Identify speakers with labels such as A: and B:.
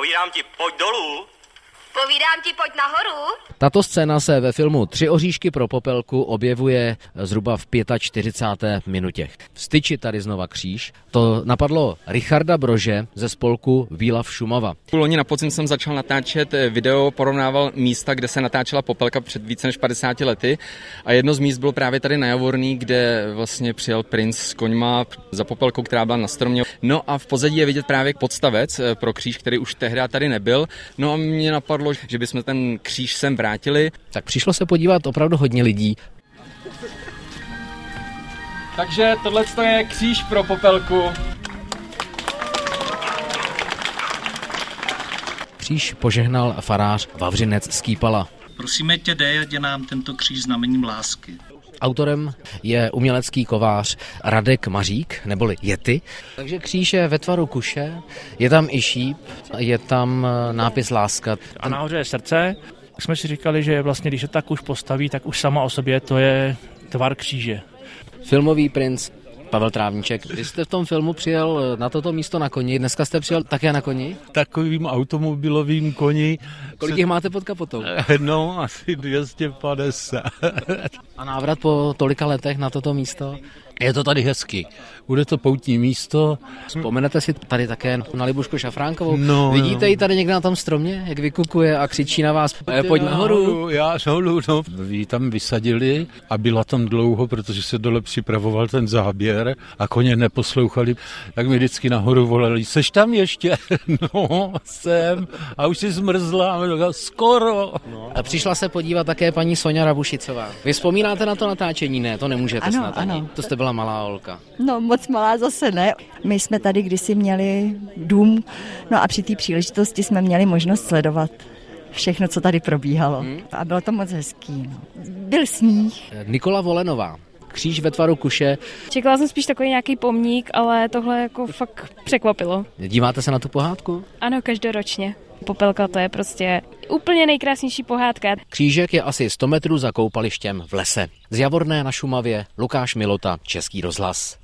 A: Povídám ti, pojď dolů.
B: Povídám ti, pojď nahoru.
C: Tato scéna se ve filmu Tři oříšky pro Popelku objevuje zhruba v 45. minutě. V styči tady znova kříž. To napadlo Richarda Brože ze spolku Výlav Šumava.
D: Loni na podzim jsem začal natáčet video, porovnával místa, kde se natáčela Popelka před více než 50 lety. A jedno z míst bylo právě tady na Javorný, kde vlastně přijel princ s koňma za Popelkou, která byla na stromě. No a v pozadí je vidět právě podstavec pro kříž, který už tehdy tady nebyl. No a mě napadlo, že bychom ten kříž sem vrátili.
C: Tak přišlo se podívat opravdu hodně lidí.
D: Takže tohle je kříž pro Popelku.
C: Kříž požehnal farář Vavřinec z Kýpala.
E: Prosíme tě, dej, ať je nám tento kříž znamením lásky.
C: Autorem je umělecký kovář Radek Mařík, neboli Yeti. Takže kříž je ve tvaru kuše, je tam i šíp, je tam nápis láska.
F: A nahoře je srdce. Jsme si říkali, že vlastně, když se ta kuš postaví, tak už sama o sobě to je tvar kříže.
C: Filmový princ Pavel Trávníček. Vy jste v tom filmu přijel na toto místo na koni, dneska jste přijel také na koni?
G: Takovým automobilovým koni.
C: Kolik jich máte pod kapotou?
G: No, asi 250.
C: A návrat po tolika letech na toto místo?
G: Je to tady hezky. Bude to poutní místo.
C: Vzpomenete si tady také na Libušku Šafránkovou?
G: No,
C: vidíte ji tady někde na tom stromě, jak vykukuje a křičí na vás, pojď nahoru.
G: Já dolů, no. Ji tam vysadili a byla tam dlouho, protože se dole připravoval ten záběr a koně neposlouchali, tak mi vždycky nahoru volali, seš tam ještě? No, jsem. A už si zmrzla a říkala, skoro.
C: No. A přišla se podívat také paní Soňa Rabušicová. Vy vzpomínáte na to natáčení? Ne, to nemůžete
H: ano,
C: snad ani.
H: Ano.
C: To jste byla malá holka.
H: No, moc malá zase ne. My jsme tady kdysi měli dům, no a při té příležitosti jsme měli možnost sledovat všechno, co tady probíhalo. A bylo to moc hezký. No. Byl sníh.
C: Nikola Volenová. Kříž ve tvaru kuše.
I: Čekala jsem spíš takový nějaký pomník, ale tohle jako fakt překvapilo.
C: Díváte se na tu pohádku?
I: Ano, každoročně. Popelka, to je prostě úplně nejkrásnější pohádka.
C: Křížek je asi 100 metrů za koupalištěm v lese. Z Javorné na Šumavě Lukáš Milota, Český rozhlas.